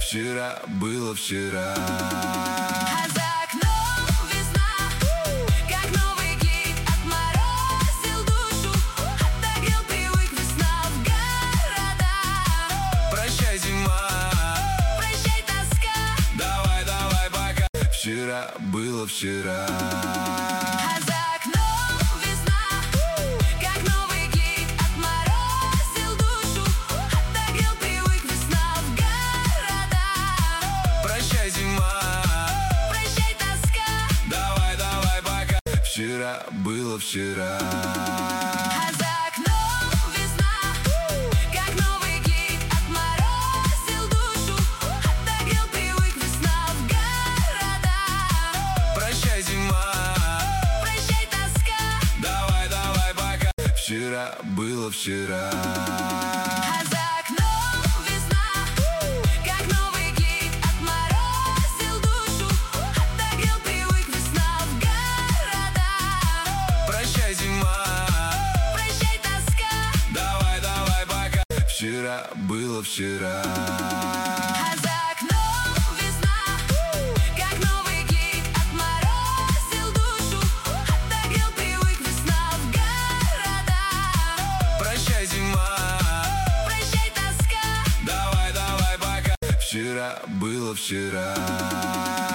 Вчера было вчера. А за окном весна, как новый гид, отморозил душу, отогрел привык весна в города. Прощай, зима, Прощай, тоска, давай, давай, пока. Вчера было вчера. а за окном весна, как новый гид, отморозил душу, отогрел привык весна в города. Прощай, зима, Прощай, тоска, давай, давай, пока. Вчера было вчера. а за окном весна, как новый гид, отморозил душу, отогрел привык весна в города. Прощай, зима, Прощай, тоска, давай, давай, пока. Вчера было вчера. а за окном весна, как новый гид, отморозил душу, отогрел привык весна в города. Прощай, зима, Прощай, тоска, давай, давай, пока. Вчера было вчера. а за окном весна, как новый гид, отморозил душу, отогрел привык весна в города. Прощай, зима, Прощай, тоска, давай, давай, пока. Вчера было вчера.